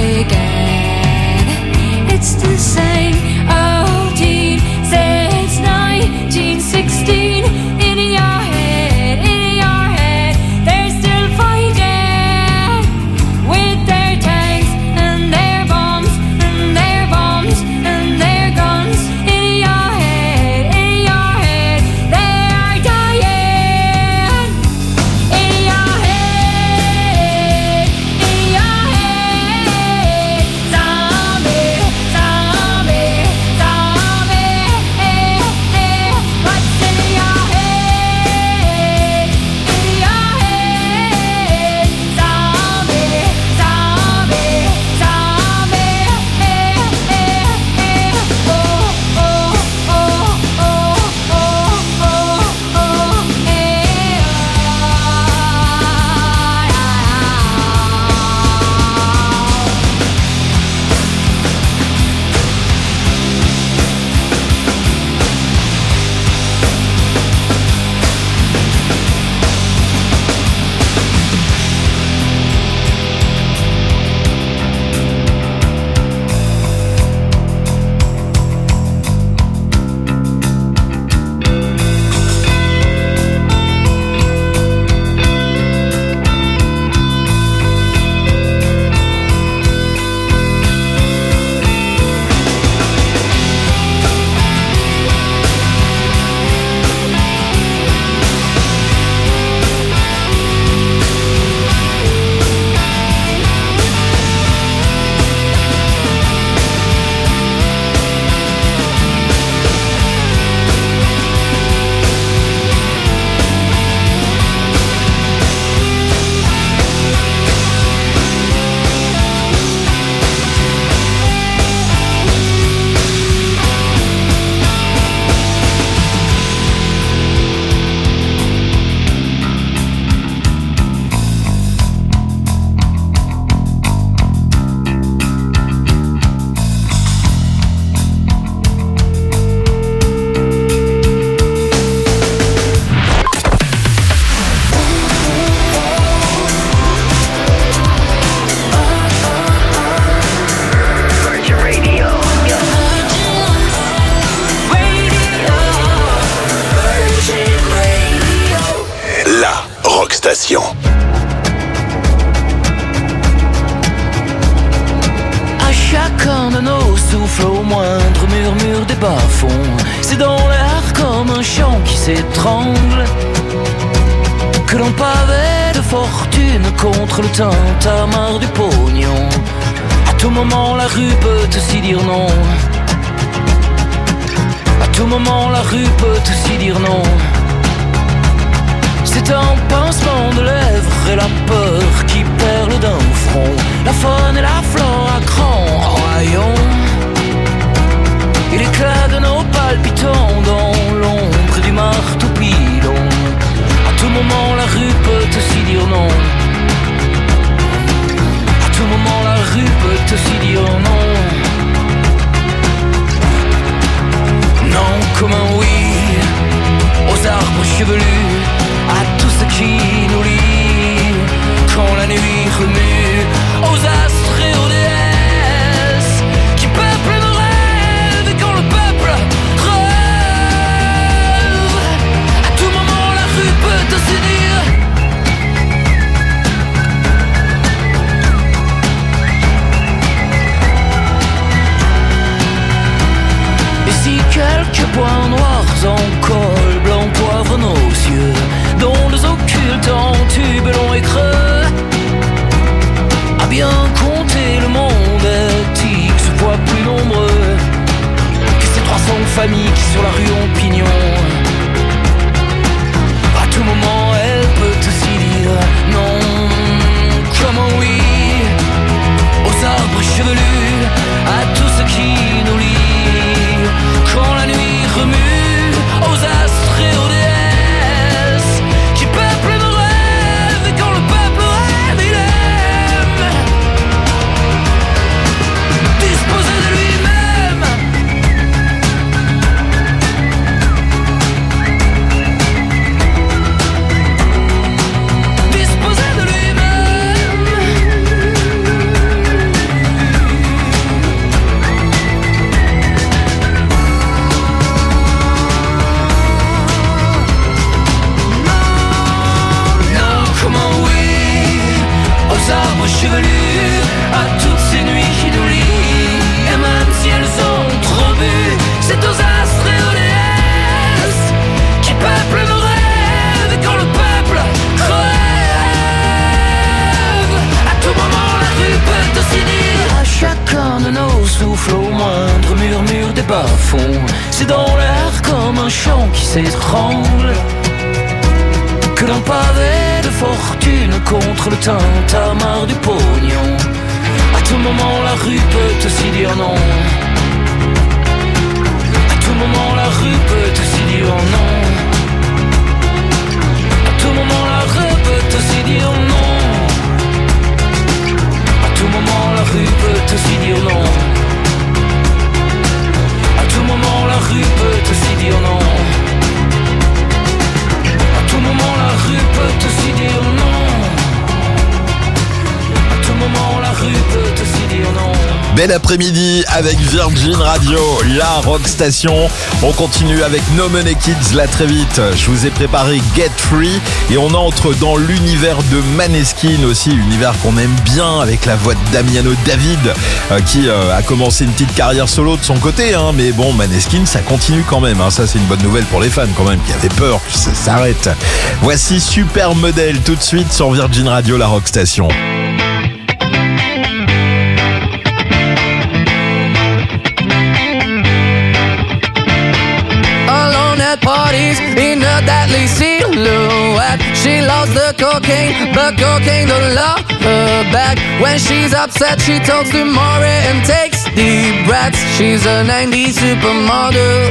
again. It's the same old teen since 1916. In your head, they're still fighting with their tanks and their bombs and their bombs and their guns. In your head, they are dying. In your head, zombie, zombie, zombie. What's in your head? In your head, zombie, zombie, zombie. Oh, oh, oh, oh, oh, oh, Station. À chacun de nos souffles, au moindre murmure des bas-fonds, c'est dans l'air comme un chant qui s'étrangle que l'on pavait de fortune contre le tintamarre du pognon. À tout moment la rue peut aussi dire non. À tout moment la rue peut aussi dire non. C'est un pincement de lèvres et la peur qui perle d'un front, la faune et la flore à grands royaumes, et l'éclat de nos palpitants dans l'ombre du marteau pilon. À tout moment la rue peut aussi dire non. À tout moment la rue peut aussi dire non. Non comme un oui aux arbres chevelus, à tout ce qui nous lie quand la nuit remue, aux astres et aux déesses qui peuplent nos rêves, et quand le peuple rêve, à tout moment la rue peut aussi dire. Et si quelques points noirs en col blanc poivre nos yeux, dont les occultes en tube long et creux, à bien compter le monde est X fois plus nombreux que ces 300 familles qui sur la rue ont pignon. À tout moment elle peut aussi dire non comme un oui aux arbres chevelus, à tout ce qui nous lie quand la nuit remue, aux astres et aux déesses qui peuplent nos rêves, et de nos souffles au moindre murmure des bas-fonds. C'est dans l'air comme un chant qui s'étrangle que d'un pavé de fortune contre le tintamarre du pognon. À tout moment la rue peut aussi dire non. À tout moment la rue peut aussi dire non. À tout moment la rue peut aussi dire non. À tout moment la rue peut aussi dire non. À tout moment la rue peut aussi dire non. À tout moment la rue peut aussi dire non. À tout moment la rue peut aussi dire non. Bel après-midi avec Virgin Radio, la rock station. On continue avec No Money Kids là très vite. Je vous ai préparé Get Free et on entre dans l'univers de Maneskin aussi, univers qu'on aime bien avec la voix de Damiano David qui a commencé une petite carrière solo de son côté, hein, mais bon, Maneskin ça continue quand même, hein. Ça c'est une bonne nouvelle pour les fans quand même qui avaient peur que ça s'arrête. Voici Supermodel tout de suite sur Virgin Radio, la rock station. Parties in a deadly silhouette. She loves the cocaine, but cocaine don't love her back. When she's upset, she talks to Maury and takes deep breaths. She's a 90s supermodel.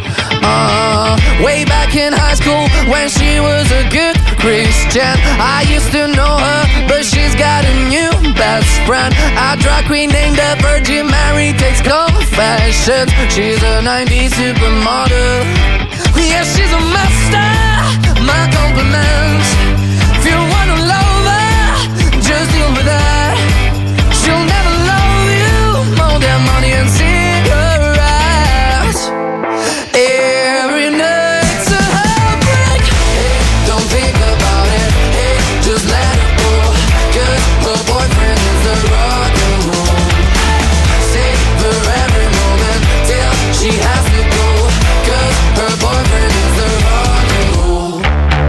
Way back in high school when she was a good Christian, I used to know her, but she's got a new best friend. A drag queen named the Virgin Mary takes confessions. She's a 90s supermodel. Yeah, she's a master, my compliments. If you wanna love her, just deal with her. She'll never love you more than money and cigarettes. Every night's a heartbreak. Hey, don't think about it, hey, just let it go. Cause her boyfriend is the rock and roll. Save her every moment till she has to go. Cause her boyfriend is the rock and roll.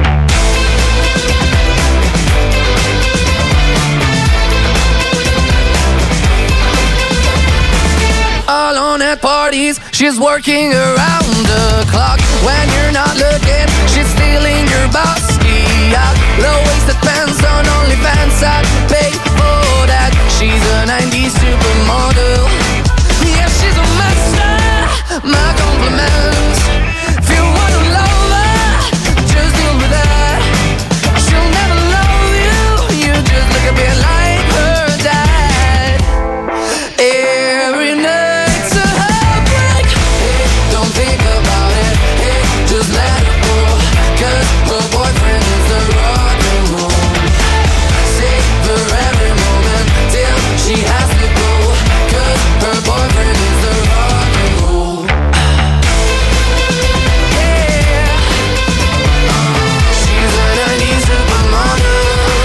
Alone at parties, she's working around the clock. When you're not looking, she's stealing your bossy out. Low-waisted pants on OnlyFans, I'd pay for that. She's a 90s supermodel. Yeah, she's a master, my compliments. If you wanna love her, just deal with her. She'll never love you, you just look a bit like her dad. Every night's a heartbreak. Hey, don't think about it, hey, just let it go. Cause her boyfriend is the rock and roll. Save her every moment till she has to go. Cause her boyfriend is the rock and roll. Yeah, she's a 90s supermodel.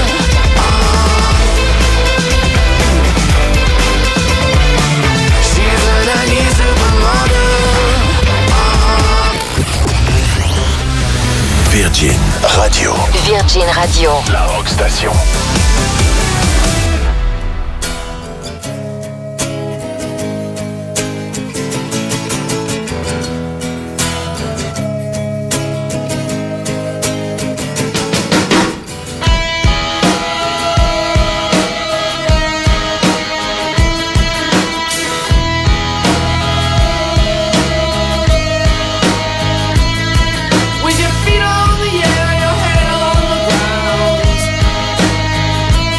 She's a 90s supermodel. Virgin Radio, Virgin Radio. la rock station. With your feet on the air, your head on the ground.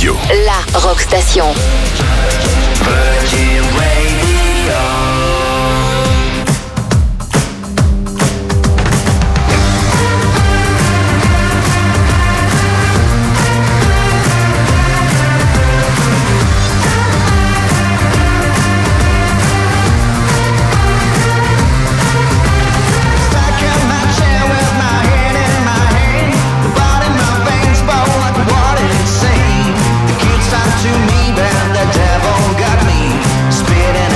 Radio. La Rock Station. Virgin Radio. To me, but the devil got me. Spitting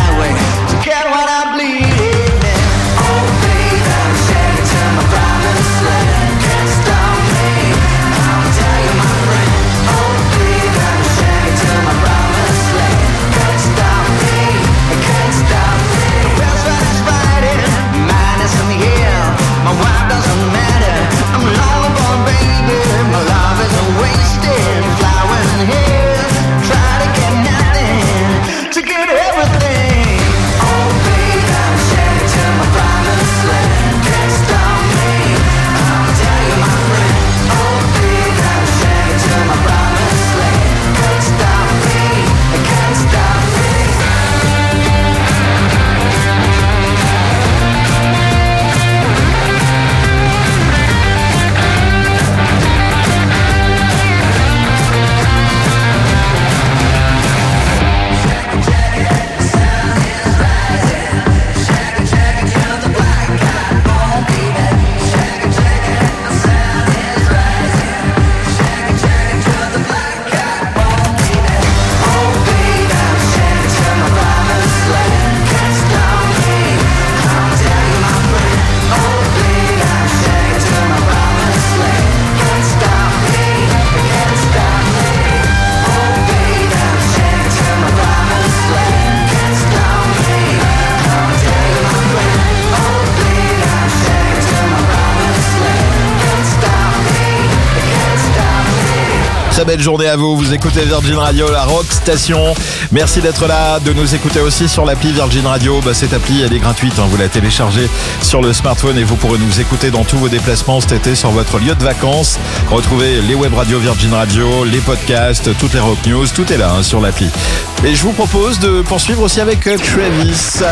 Très belle journée à vous. Vous écoutez Virgin Radio, la Rock Station. Merci d'être là, de nous écouter aussi sur l'appli Virgin Radio. Cette appli, elle est gratuite. Vous la téléchargez sur le smartphone et vous pourrez nous écouter dans tous vos déplacements cet été sur votre lieu de vacances. Retrouvez les web radios Virgin Radio, les podcasts, toutes les rock news. Tout est là sur l'appli. Et je vous propose de poursuivre aussi avec Travis.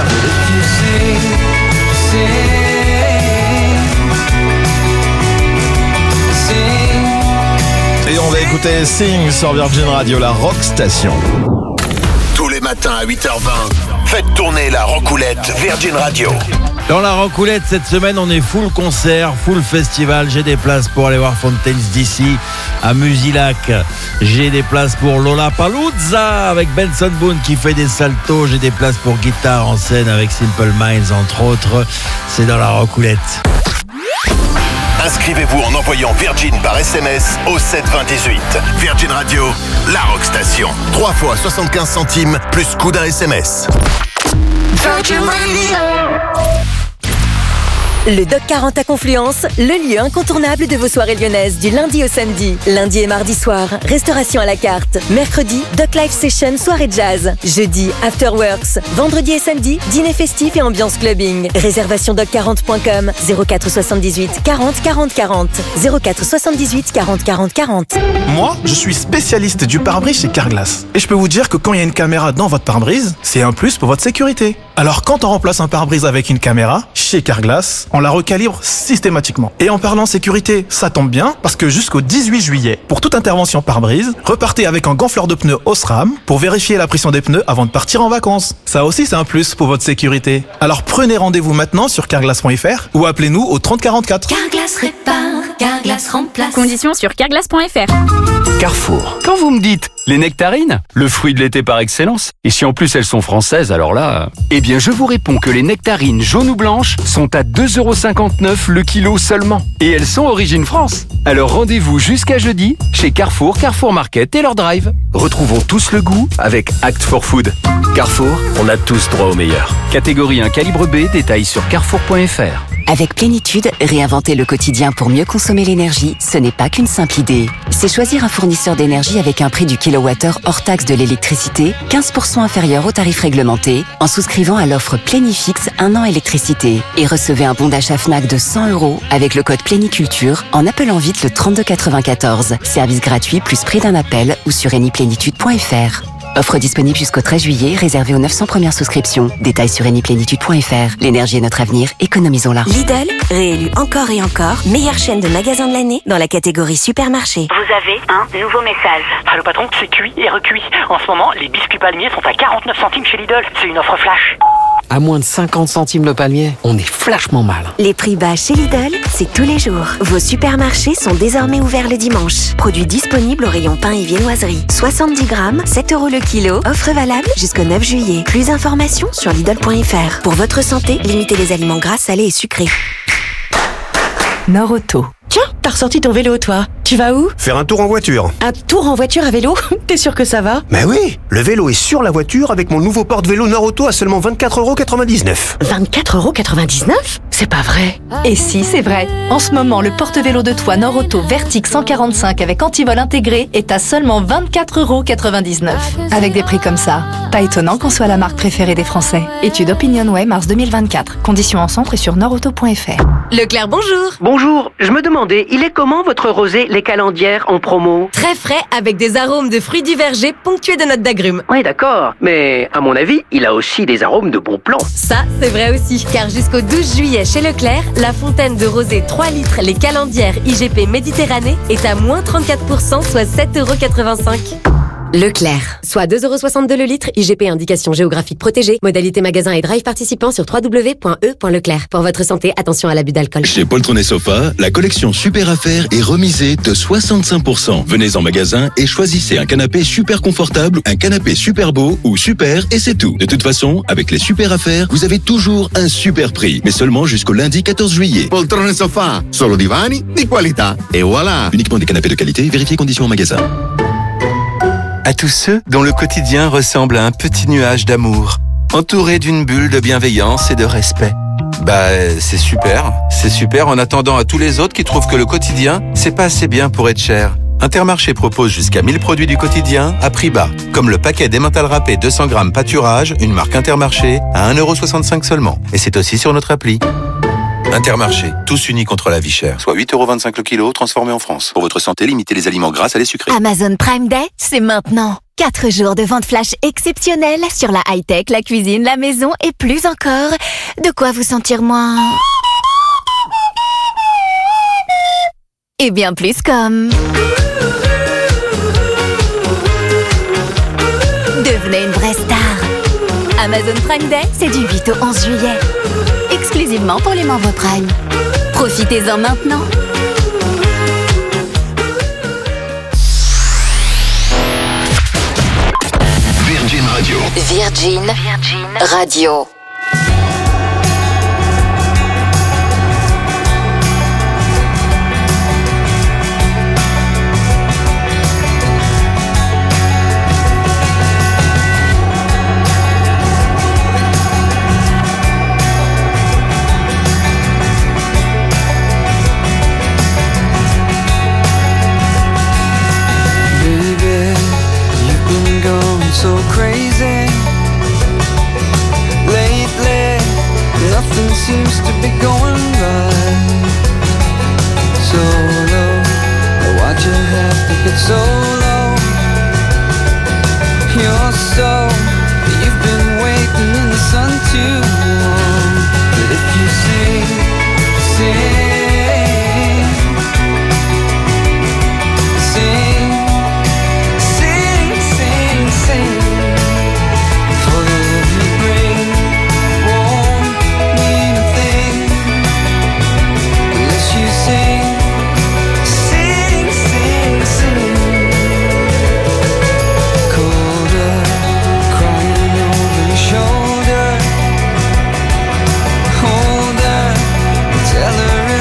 Et on va écouter Sing sur Virgin Radio, la Rock Station. Tous les matins à 8h20, faites tourner la Rockoulette Virgin Radio. Dans la Rockoulette, cette semaine, on est full concert, full festival. J'ai des places pour aller voir Fountains DC à Musilac. J'ai des places pour Lollapalooza avec Benson Boone qui fait des saltos. J'ai des places pour guitare en scène avec Simple Minds, entre autres. C'est dans la Rockoulette. Inscrivez-vous en envoyant Virgin par SMS au 72018. Virgin Radio, la Rock Station. 3 fois 75 centimes plus coût d'un SMS. Virgin Radio. Le Doc 40 à Confluence, le lieu incontournable de vos soirées lyonnaises du lundi au samedi. Lundi et mardi soir, restauration à la carte. Mercredi, Doc Live Session, soirée jazz. Jeudi, Afterworks. Vendredi et samedi, dîner festif et ambiance clubbing. Réservation doc40.com 04 78 40 40 40 04 78 40 40 40. Moi, je suis spécialiste du pare-brise chez Carglass. Et je peux vous dire que quand il y a une caméra dans votre pare-brise, c'est un plus pour votre sécurité. Alors quand on remplace un pare-brise avec une caméra, chez Carglass, on la recalibre systématiquement. Et en parlant sécurité, ça tombe bien, parce que jusqu'au 18 juillet, pour toute intervention pare-brise, repartez avec un gonfleur de pneus Osram pour vérifier la pression des pneus avant de partir en vacances. Ça aussi, c'est un plus pour votre sécurité. Alors prenez rendez-vous maintenant sur carglass.fr ou appelez-nous au 30 44. Carglass répare, Carglass remplace. Conditions sur carglass.fr. Carrefour. Quand vous me dites les nectarines, le fruit de l'été par excellence, et si en plus elles sont françaises, alors là... Eh bien, je vous réponds que les nectarines jaunes ou blanches sont à 2,59€ le kilo seulement. Et elles sont origine France. Alors rendez-vous jusqu'à jeudi chez Carrefour, Carrefour Market et leur drive. Retrouvons tous le goût avec Act for Food. Carrefour, on a tous droit au meilleur. Catégorie 1 calibre B, détail sur carrefour.fr. Avec Plénitude, réinventer le quotidien pour mieux consommer l'énergie, ce n'est pas qu'une simple idée. C'est choisir un fournisseur d'énergie avec un prix du kilowattheure hors taxe de l'électricité 15% inférieur au tarif réglementé en souscrivant à l'offre Plénifix 1 an électricité. Et recevez un bon d'achat Fnac de 100 € avec le code Pléniculture en appelant vite le 3294. Service gratuit plus prix d'un appel ou sur eniplénitude.fr. Offre disponible jusqu'au 13 juillet, réservée aux 900 premières souscriptions. Détails sur eniplénitude.fr. L'énergie est notre avenir, économisons-la. Lidl, réélu encore et encore, meilleure chaîne de magasins de l'année dans la catégorie supermarché. Vous avez un nouveau message. Allô patron, c'est cuit et recuit. En ce moment, les biscuits palmiers sont à 49 centimes chez Lidl. C'est une offre flash. À moins de 50 centimes le palmier, on est flashement mal. Les prix bas chez Lidl, c'est tous les jours. Vos supermarchés sont désormais ouverts le dimanche. Produits disponibles au rayon pain et viennoiserie. 70 grammes, 7 € le kilo. Offre valable jusqu'au 9 juillet. Plus d'informations sur Lidl.fr. Pour votre santé, limitez les aliments gras, salés et sucrés. Norauto. Tiens, t'as ressorti ton vélo, toi. Tu vas où? Faire un tour en voiture. Un tour en voiture à vélo? T'es sûr que ça va? Mais oui, le vélo est sur la voiture avec mon nouveau porte-vélo Norauto à seulement 24,99 €. 24,99 €? C'est pas vrai. Et si, c'est vrai. En ce moment, le porte-vélo de toit Norauto Vertix 145 avec antivol intégré est à seulement 24,99 €. Avec des prix comme ça, pas étonnant qu'on soit la marque préférée des Français. Étude OpinionWay, mars 2024. Conditions en centre et sur norauto.fr. Leclerc, bonjour. Bonjour, je me demandais, il est comment votre rosé Les Calandières en promo? Très frais, avec des arômes de fruits du verger ponctués de notes d'agrumes. Oui, d'accord, mais à mon avis, il a aussi des arômes de bon plan. Ça, c'est vrai aussi, car jusqu'au 12 juillet chez Leclerc, la fontaine de rosé 3 litres Les Calandières IGP Méditerranée est à moins 34%, soit 7,85 €. Leclerc, soit 2,62 € le litre, IGP indication géographique protégée, modalité magasin et drive participant sur www.e.leclerc. Pour votre santé, attention à l'abus d'alcool. Chez Poltron & Sofa, la collection Super Affaires est remisée de 65%. Venez en magasin et choisissez un canapé super confortable, un canapé super beau ou super et c'est tout. De toute façon, avec les Super Affaires, vous avez toujours un super prix, mais seulement jusqu'au lundi 14 juillet. Poltrone Sofa, solo divani di qualità. Et voilà. Uniquement des canapés de qualité, vérifiez conditions en magasin. À tous ceux dont le quotidien ressemble à un petit nuage d'amour, entouré d'une bulle de bienveillance et de respect. C'est super en attendant à tous les autres qui trouvent que le quotidien, c'est pas assez bien pour être cher. Intermarché propose jusqu'à 1000 produits du quotidien à prix bas, comme le paquet d'emmental râpé 200 grammes pâturage, une marque Intermarché, à 1,65 € seulement. Et c'est aussi sur notre appli. Intermarché, tous unis contre la vie chère, soit 8,25 € le kilo, transformé en France. Pour votre santé, limitez les aliments gras, salés, sucrés. Amazon Prime Day, c'est maintenant. 4 jours de vente flash exceptionnelle sur la high-tech, la cuisine, la maison et plus encore. De quoi vous sentir moins... et bien plus comme... devenez une vraie star. Amazon Prime Day, c'est du 8 au 11 juillet. Exclusivement pour les membres Prime. Profitez-en maintenant. Virgin Radio. Virgin Radio. So crazy lately, nothing seems to be going right. So low, why'd you have to get so low? You're so, you've been waiting in the sun too long. But if you sing tell her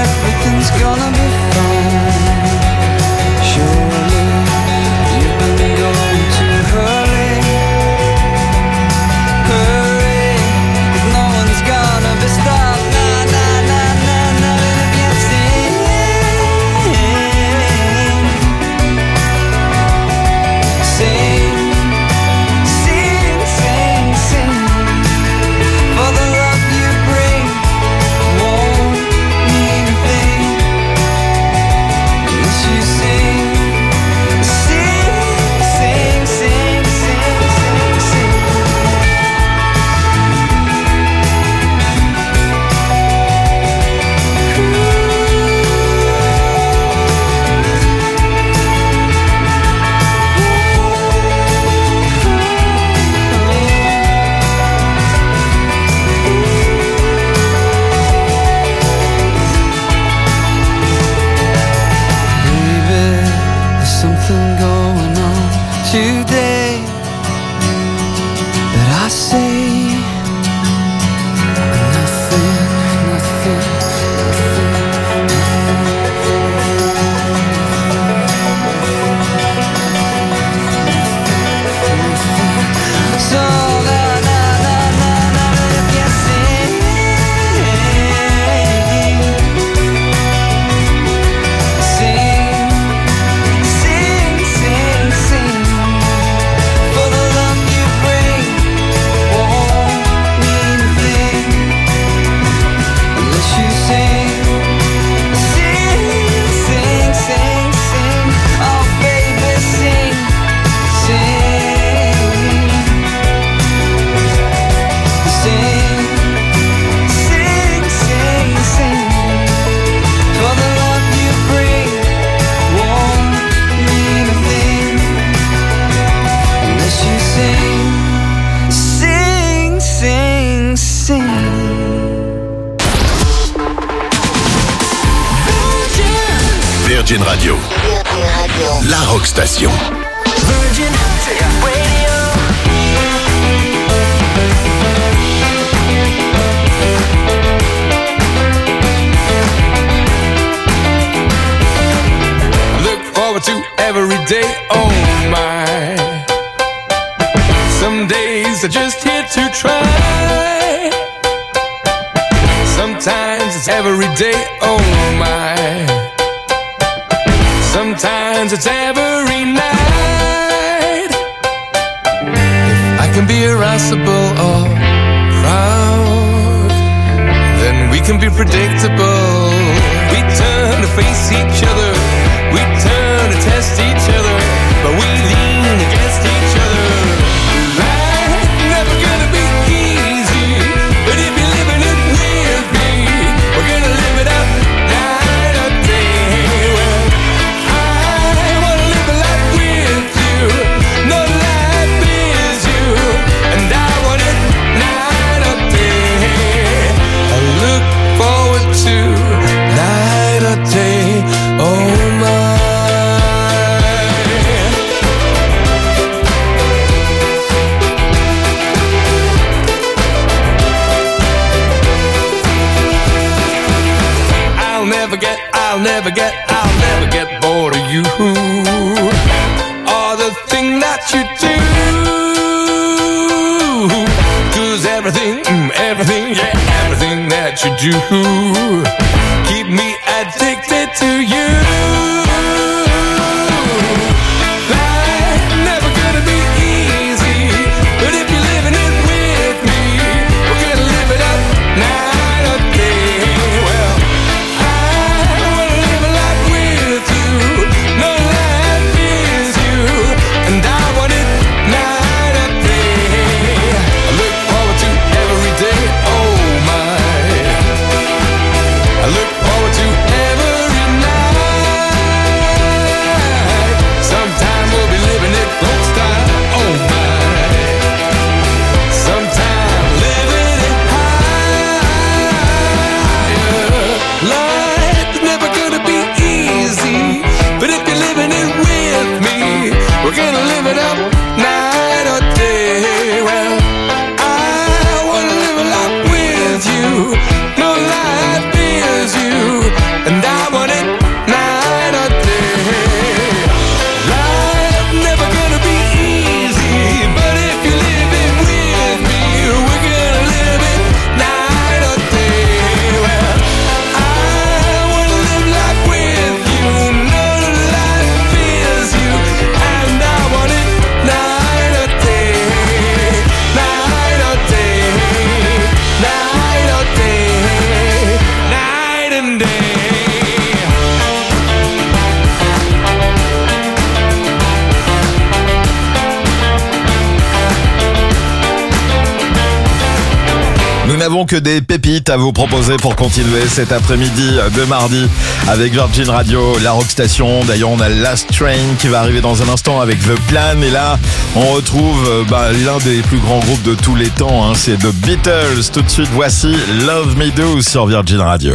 Virgin Radio. La Rock Station. Virgin Radio. Look forward to every day, oh my. Some days are just here to try. Sometimes it's every day, oh my. Sometimes it's every night. If I can be irascible or proud, then we can be predictable. We turn to face each other, we turn to test each other, but we lean against each other. Life never gonna be easy, but if you're living it with me, we're gonna live it up night or day. Well, I wanna live a life with you, no life is you, and I want it night or day. I look forward to night or day, oh my. I'll never get bored of you or the thing that you do. 'Cause everything that you do keep me addicted to you. Life never gonna be easy, but if you're living it with me, we're gonna live it up night or day. Well, we're gonna live it up night or day. Well, I wanna live a life with you, no life is you, and I want it night or day. Life never gonna be easy, but if you live it with me, we're gonna live it night or day. Well, I wanna live life with you, no life is you, and I want it night or day, night or day, night or day, night and day. Nous n'avons que des pépites à vous proposer pour continuer cet après-midi de mardi avec Virgin Radio, la Rock Station. D'ailleurs, on a Last Train qui va arriver dans un instant avec The Plan. Et là, on retrouve l'un des plus grands groupes de tous les temps, hein, c'est The Beatles. Tout de suite, voici Love Me Do sur Virgin Radio.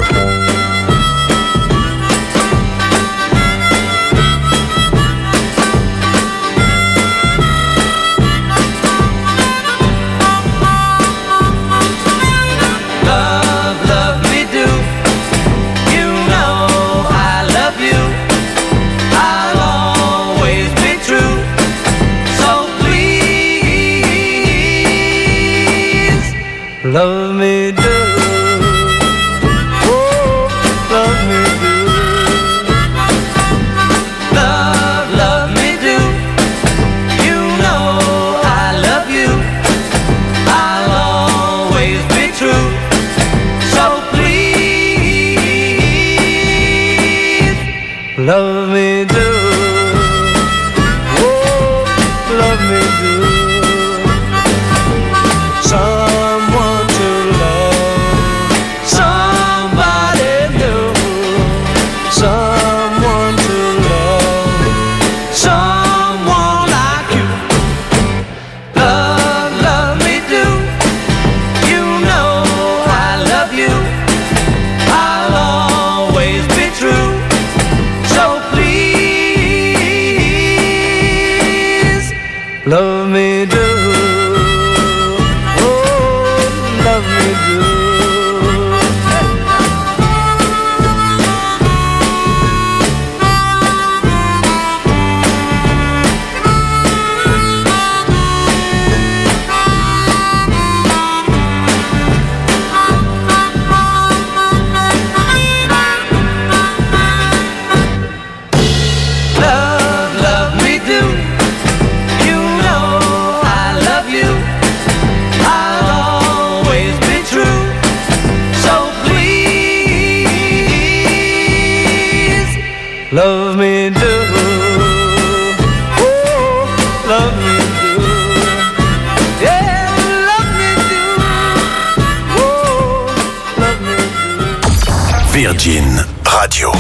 Love me do, oh, love me do. Love me do. You know I love you. I'll always be true. So please, love me do, oh, love me do. Someone to love, somebody new. Someone to love, someone like you. Love me do. You know I love you. I'll always be true. So love me do. Ooh, love me do. Yeah, love me do. Ooh, love me do. Virgin Radio.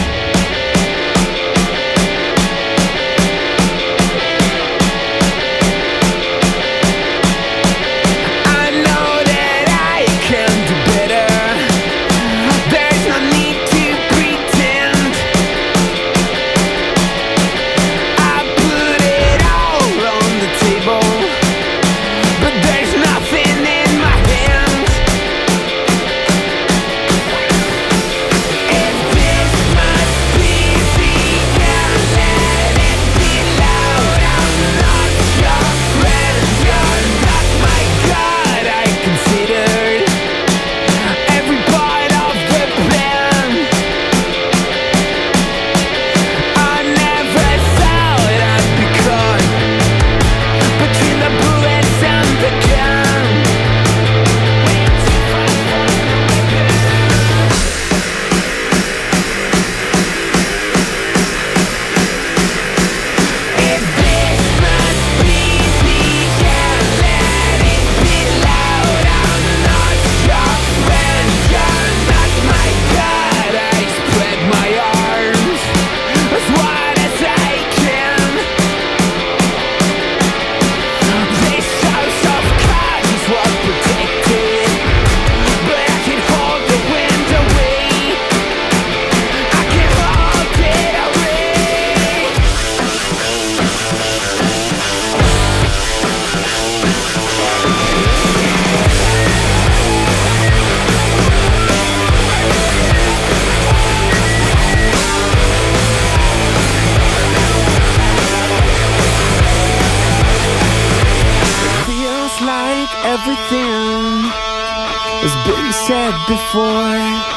Everything has been said before.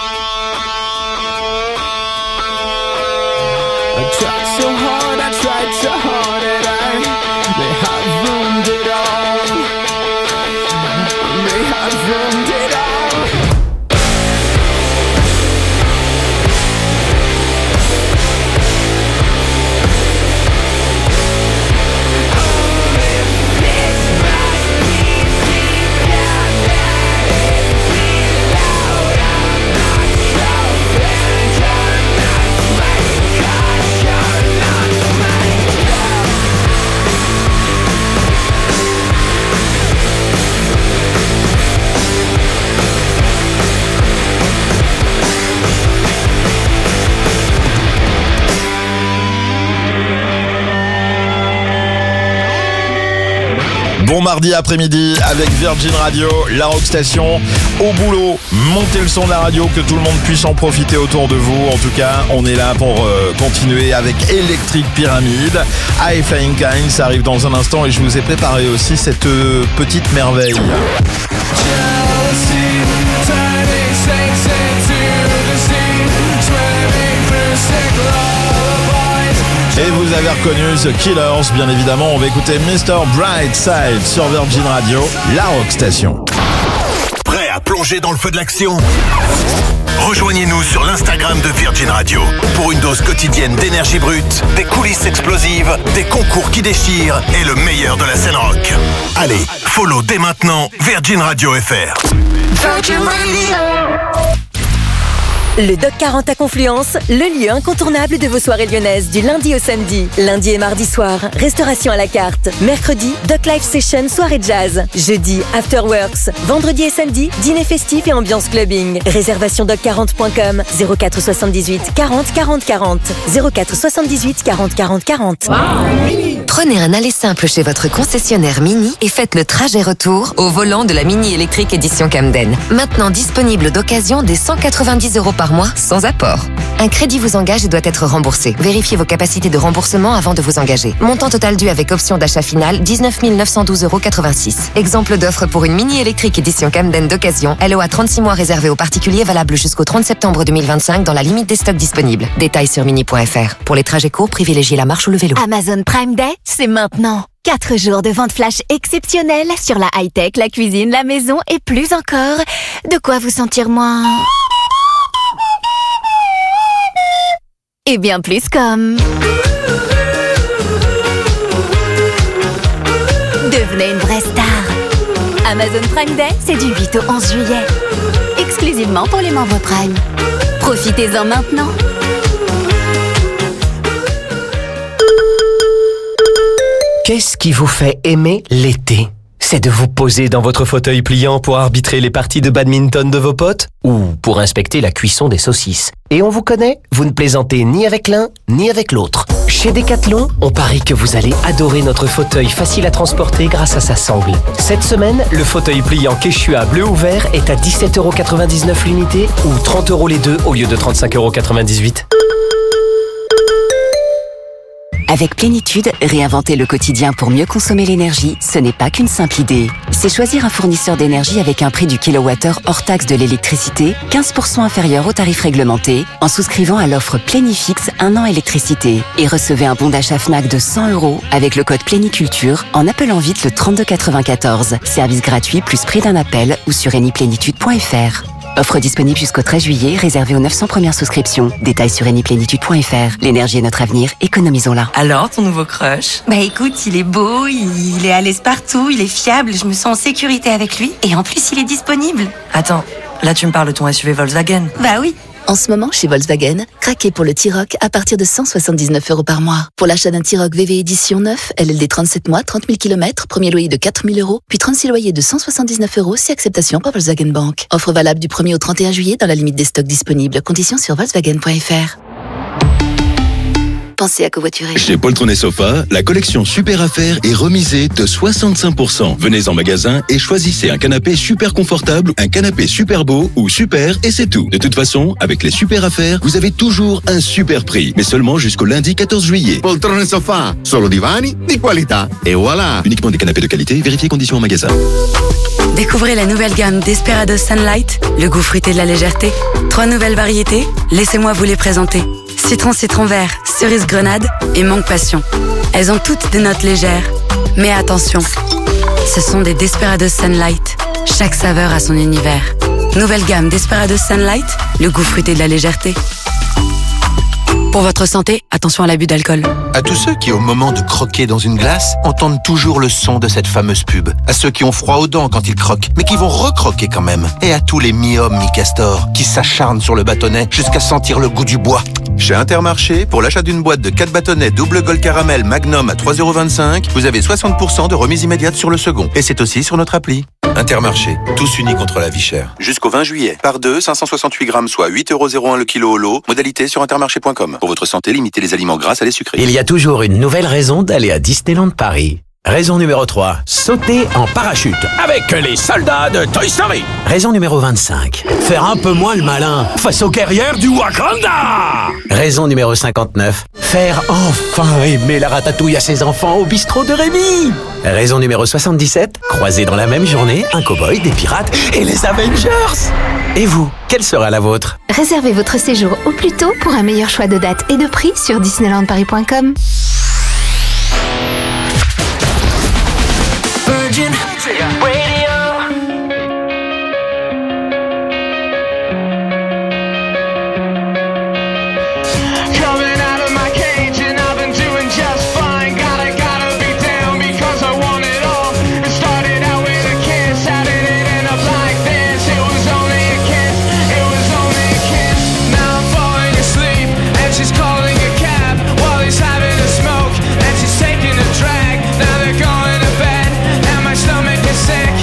I tried so hard, and I may have ruined it all. May have ruined it all. Bon mardi après-midi avec Virgin Radio, la Rock Station. Au boulot, montez le son de la radio, que tout le monde puisse en profiter autour de vous. En tout cas, on est là pour continuer avec Electric Pyramid. High Flying Kind, ça arrive dans un instant et je vous ai préparé aussi cette petite merveille. Et vous avez reconnu The Killers, bien évidemment. On va écouter Mr. Brightside sur Virgin Radio, la Rock Station. Prêt à plonger dans le feu de l'action ? Rejoignez-nous sur l'Instagram de Virgin Radio pour une dose quotidienne d'énergie brute, des coulisses explosives, des concours qui déchirent et le meilleur de la scène rock. Allez, follow dès maintenant Virgin Radio FR. Virgin Radio. Le Doc 40 à Confluence, le lieu incontournable de vos soirées lyonnaises du lundi au samedi. Lundi et mardi soir, restauration à la carte. Mercredi, Doc Live Session, soirée jazz. Jeudi, Afterworks. Vendredi et samedi, dîner festif et ambiance clubbing. Réservation doc40.com 04 78 40 40 40 04 78 40 40 40. Prenez un aller simple chez votre concessionnaire Mini et faites le trajet retour au volant de la Mini électrique édition Camden. Maintenant disponible d'occasion dès 190 € par mois sans apport. Un crédit vous engage et doit être remboursé. Vérifiez vos capacités de remboursement avant de vous engager. Montant total dû avec option d'achat finale 19 912,86 €. Exemple d'offre pour une Mini électrique édition Camden d'occasion. LOA 36 mois réservé aux particuliers, valable jusqu'au 30 septembre 2025 dans la limite des stocks disponibles. Détails sur mini.fr. Pour les trajets courts, privilégiez la marche ou le vélo. Amazon Prime Day, c'est maintenant. 4 jours de vente flash exceptionnelle sur la high-tech, la cuisine, la maison et plus encore. De quoi vous sentir moins... et bien plus comme... Devenez une vraie star. Amazon Prime Day, c'est du 8 au 11 juillet. Exclusivement pour les membres Prime. Profitez-en maintenant. Qu'est-ce qui vous fait aimer l'été ? C'est de vous poser dans votre fauteuil pliant pour arbitrer les parties de badminton de vos potes ? Ou pour inspecter la cuisson des saucisses ? Et on vous connaît, vous ne plaisantez ni avec l'un, ni avec l'autre. Chez Decathlon, on parie que vous allez adorer notre fauteuil facile à transporter grâce à sa sangle. Cette semaine, le fauteuil pliant Quechua bleu ou vert est à 17,99€ l'unité ou 30€ les deux au lieu de 35,98€. Avec Plénitude, réinventer le quotidien pour mieux consommer l'énergie, ce n'est pas qu'une simple idée. C'est choisir un fournisseur d'énergie avec un prix du kilowattheure hors taxe de l'électricité 15% inférieur au tarif réglementé en souscrivant à l'offre Plénifix 1 an électricité et recevez un bon d'achat Fnac de 100€ avec le code Pléniculture en appelant vite le 3294. Service gratuit plus prix d'un appel ou sur eniplénitude.fr. Offre disponible jusqu'au 13 juillet, réservée aux 900 premières souscriptions. Détails sur eniplénitude.fr. L'énergie est notre avenir, économisons-la. Alors, ton nouveau crush ? Bah écoute, il est beau, il est à l'aise partout, il est fiable, je me sens en sécurité avec lui. Et en plus, il est disponible. Attends, là tu me parles de ton SUV Volkswagen ? Bah oui. En ce moment, chez Volkswagen, craquez pour le T-Roc à partir de 179€ par mois. Pour l'achat d'un T-Roc VV édition 9, LLD 37 mois, 30 000 km, premier loyer de 4 000€, puis 36 loyers de 179€ si acceptation par Volkswagen Bank. Offre valable du 1er au 31 juillet dans la limite des stocks disponibles. Conditions sur Volkswagen.fr. Pensez à covoiturer. Chez Poltron & Sofa, la collection Super Affaires est remisée de 65%. Venez en magasin et choisissez un canapé super confortable, un canapé super beau ou super et c'est tout. De toute façon, avec les Super Affaires, vous avez toujours un super prix, mais seulement jusqu'au lundi 14 juillet. Poltron & Sofa, solo divani di qualità. Et voilà. Uniquement des canapés de qualité, vérifiez conditions en magasin. Découvrez la nouvelle gamme Desperados Sunlight, le goût fruité de la légèreté. 3 nouvelles variétés, laissez-moi vous les présenter. Citron vert, cerise grenade et mangue passion. Elles ont toutes des notes légères. Mais attention, ce sont des Desperados Sunlight. Chaque saveur a son univers. Nouvelle gamme Desperados Sunlight, le goût fruité de la légèreté. Pour votre santé, attention à l'abus d'alcool. À tous ceux qui, au moment de croquer dans une glace, entendent toujours le son de cette fameuse pub. À ceux qui ont froid aux dents quand ils croquent, mais qui vont recroquer quand même. Et à tous les mi-hommes, mi-castors, qui s'acharnent sur le bâtonnet jusqu'à sentir le goût du bois. Chez Intermarché, pour l'achat d'une boîte de 4 bâtonnets double Gold Caramel Magnum à 3,25€, vous avez 60% de remise immédiate sur le second. Et c'est aussi sur notre appli. Intermarché, tous unis contre la vie chère. Jusqu'au 20 juillet. Par 2, 568 grammes, soit 8,01€ le kilo au lot. Modalité sur intermarché.com. Pour votre santé, limitez les aliments gras à les sucrés. Il y a toujours une nouvelle raison d'aller à Disneyland Paris. Raison numéro 3, sauter en parachute avec les soldats de Toy Story. Raison numéro 25, faire un peu moins le malin face aux guerrières du Wakanda. Raison numéro 59, faire enfin aimer la ratatouille à ses enfants au bistrot de Rémi. Raison numéro 77, croiser dans la même journée un cow-boy, des pirates et les Avengers. Et vous, quelle sera la vôtre ? Réservez votre séjour au plus tôt pour un meilleur choix de date et de prix sur disneylandparis.com. Virgin Radio. Coming out of my cage and I've been doing just fine. Gotta be down because I want it all. It started out with a kiss, how did it end up like this? It was only a kiss, it was only a kiss. Now I'm falling asleep and she's calling a cab while he's having a smoke and she's taking a drag. Now they're going to bed and my stomach is sick.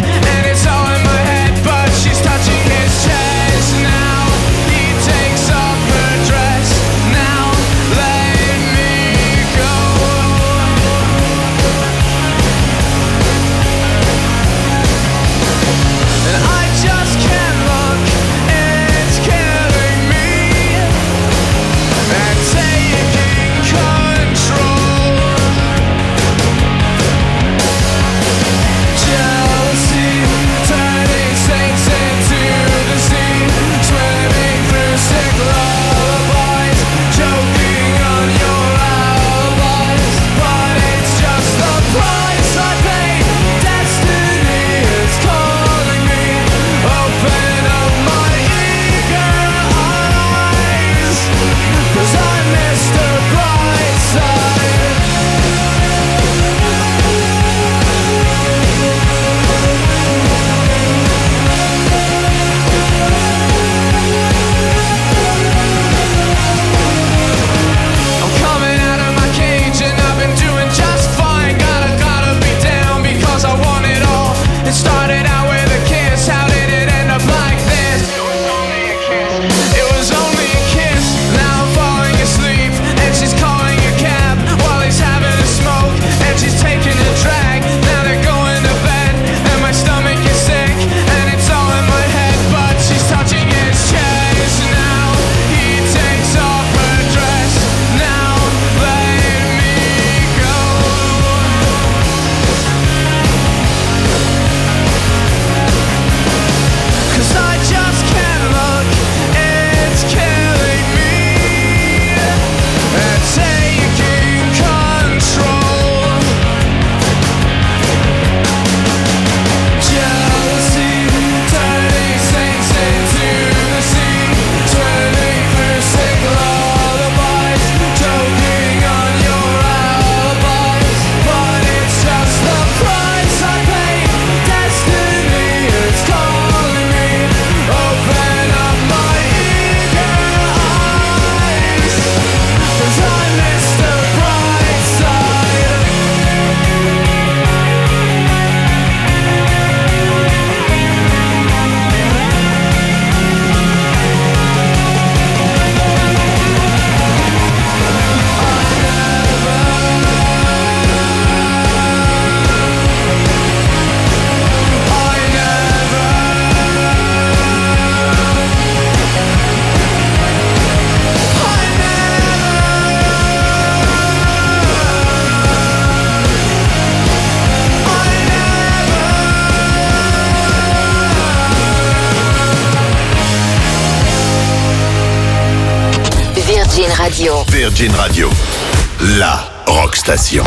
Virgin Radio. Virgin Radio, la rock station.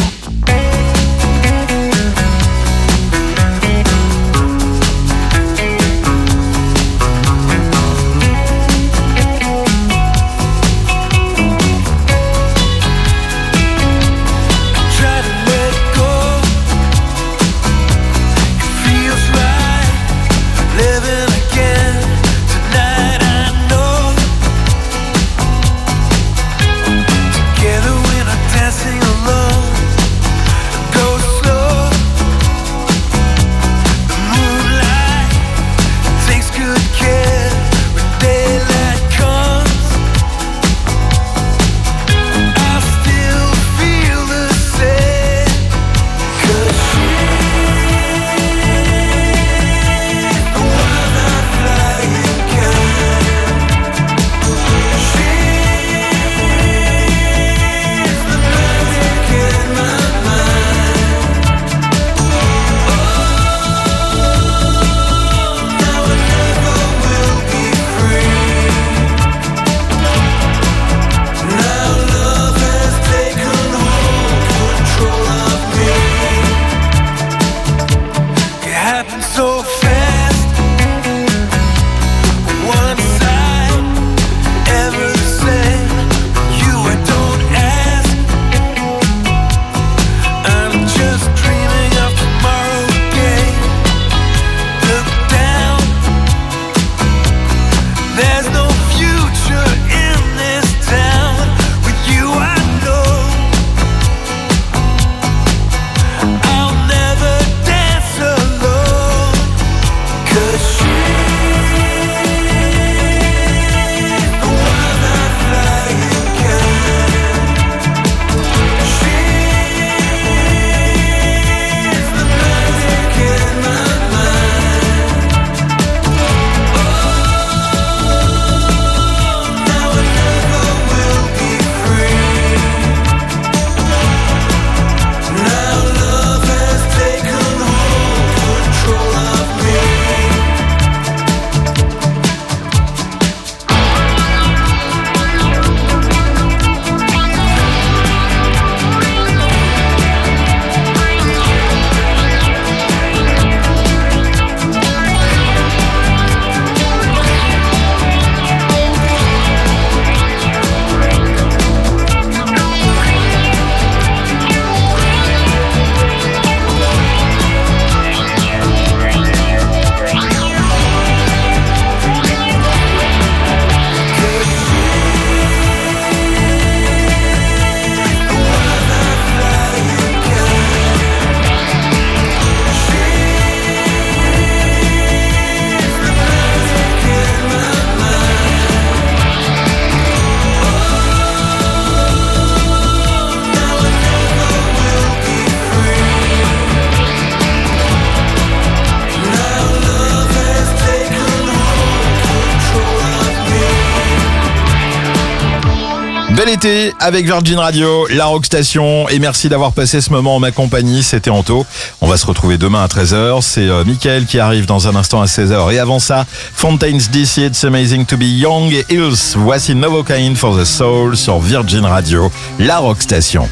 Bel été avec Virgin Radio, la rock station, et merci d'avoir passé ce moment en ma compagnie, c'était Anto. On va se retrouver demain à 13h, c'est Mickaël qui arrive dans un instant à 16h, et avant ça, Fontaines DC, It's Amazing to be Young, et Hills, voici Novocaine for the Soul sur Virgin Radio, la rock station.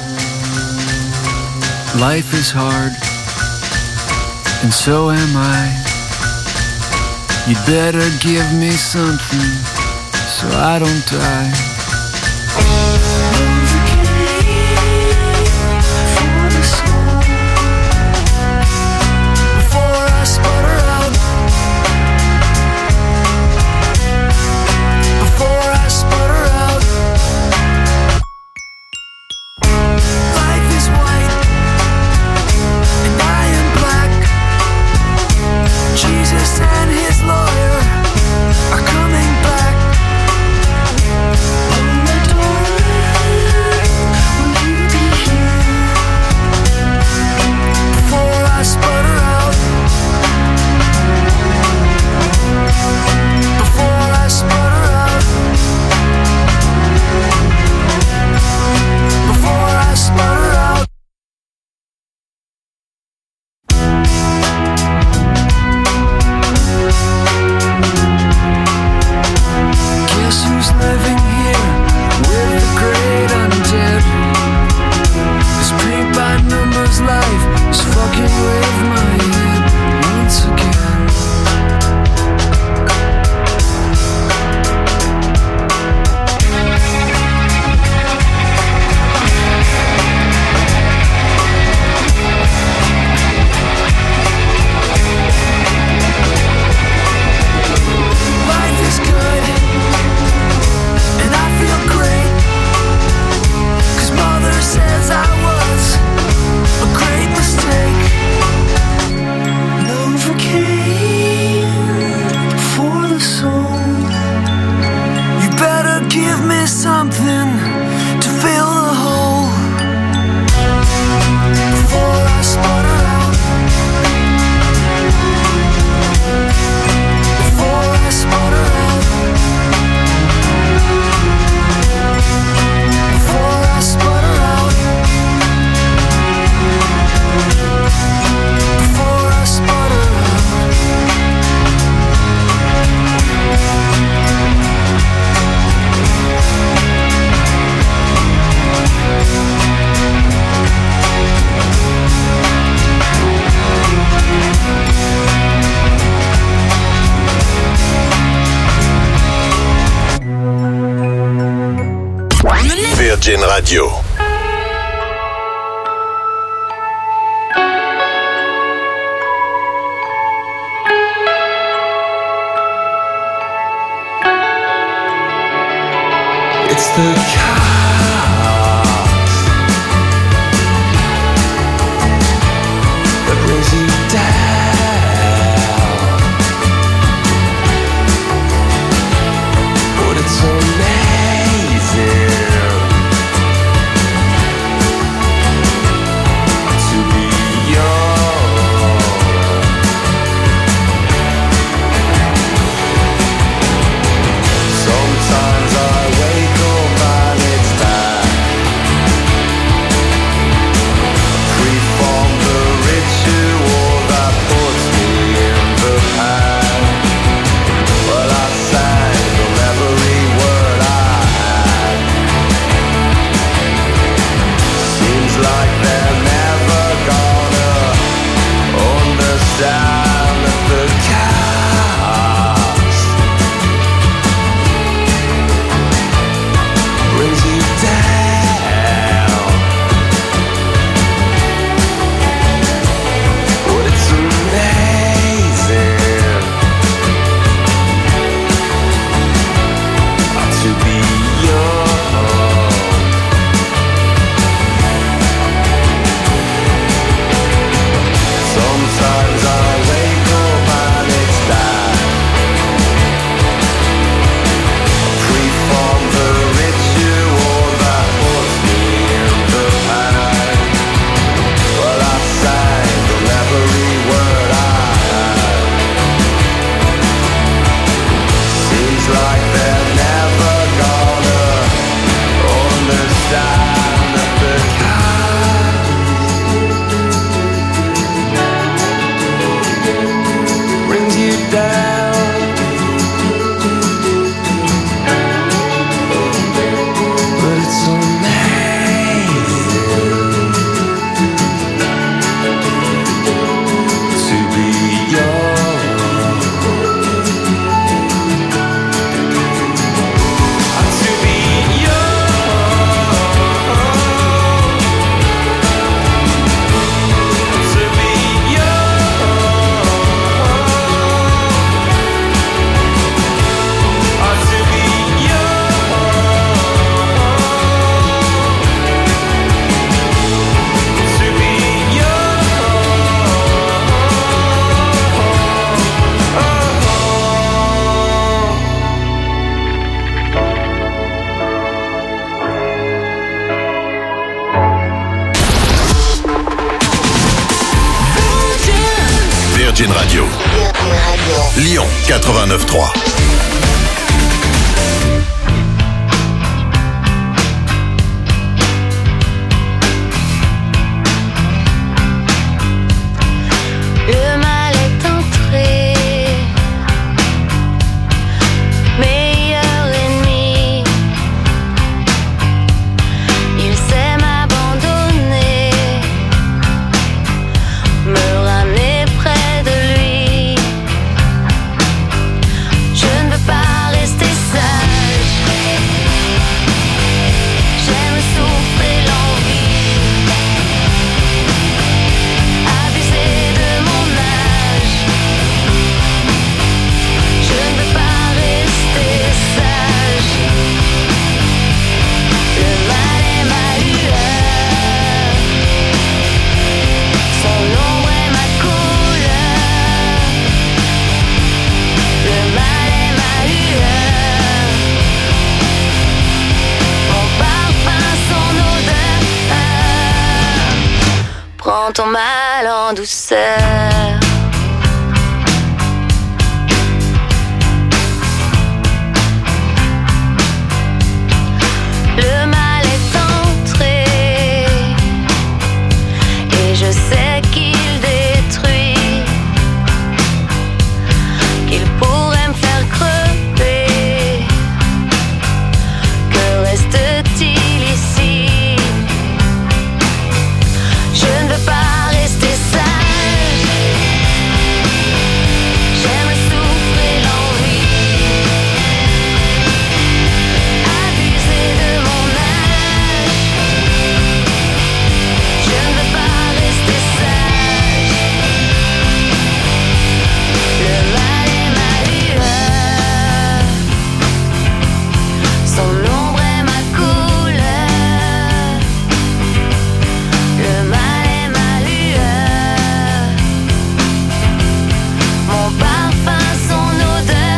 Life is hard, and so am I. You'd better give me something, so I don't die. And his lawyer are coming back. On the door. me something to fill the hole before I sputter out. Before I sputter out. Before I sputter out. Before I sputter out. Virgin Radio. It's the chaos that brings you down, but it's amazing to be young. Sometimes I wake up and it's time. Free from the ritual that puts me in the pan. Well, I sang of every word I had. Seems like they're never gonna understand that the chaos brings you down, but it's amazing to be young. Sometimes I wake up and it's dark, free from the ritual that puts me in the pan. Well, I sang of every word I had. Seems like they're never gonna understand that the chaos brings you down, but it's amazing to be young. To be young. To be Virgin Radio. Lyon 89.3. Le mal est entré, meilleur ennemi. Il sait m'abandonner, me ramener près de lui. Je ne veux pas Prends ton mal en douceur. Le mal est entré et je sais qu'il détruit, qu'il pourrait me faire crever. Que reste-t-il ici? Je ne veux pas rester sage. J'aimerais souffrir l'envie, abuser de mon âge. Je ne veux pas rester sage. Le mal est ma lueur, son ombre est ma couleur. Le mal est ma lueur, mon parfum, son odeur.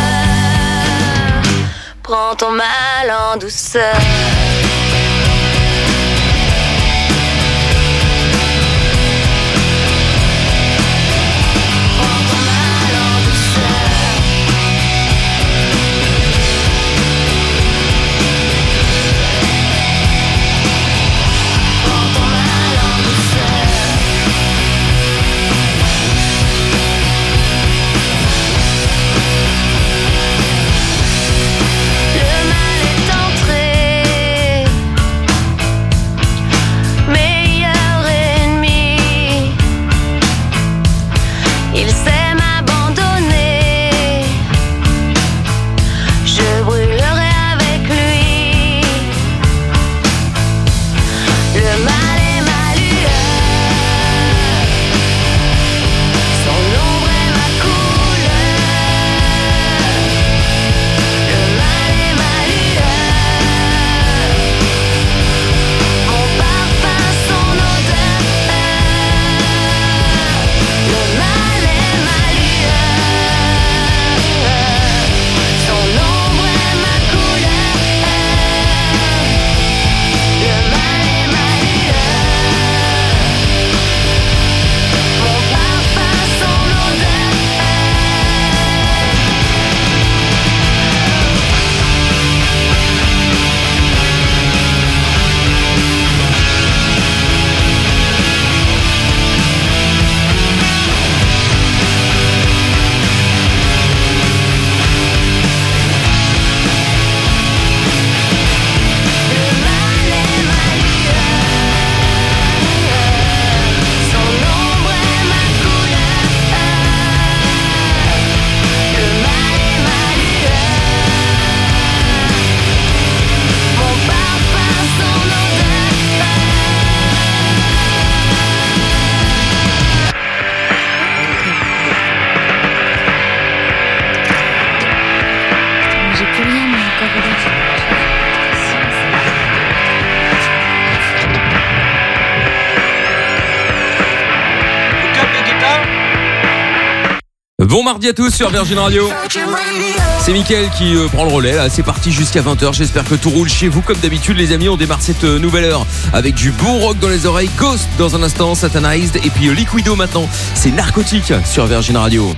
Prends ton mal en douceur. Prends ton mal en douceur. Prends ton mal en douceur. Le mal est entré, meilleur ennemi. Il sait m'abandonner, je brûlerai avec lui. Le mal est ma lueur, son ombre est ma couleur. Le mal est ma lueur, mon parfum, son odeur. Le mal est ma lueur, son ombre est ma couleur. Le mal est ma lueur, mon parfum, son odeur. Le mal est ma lueur, son ombre est ma couleur. Le mal est ma lueur, mon parfum, son odeur. J'ai plus rien, mais encore Bon mardi à tous sur Virgin Radio. C'est Mickaël qui prend le relais là. C'est parti jusqu'à 20h. J'espère que tout roule chez vous comme d'habitude les amis. On démarre cette nouvelle heure avec du bon rock dans les oreilles. Ghost dans un instant, Satanized et puis Liquido maintenant. C'est Narcotique sur Virgin Radio.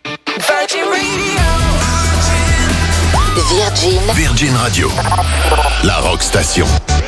Virgin Radio, la rock station.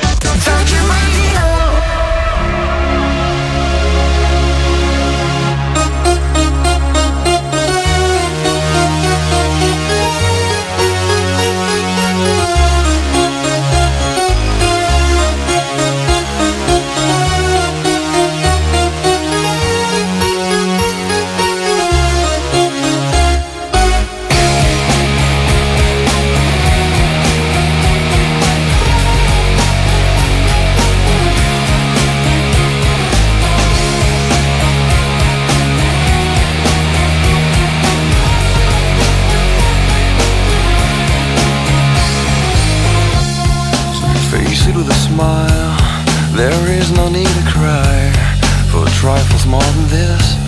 There is no need to cry for trifles more than this.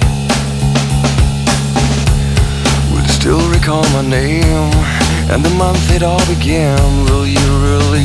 Will you still recall my name and the month it all began? Will you really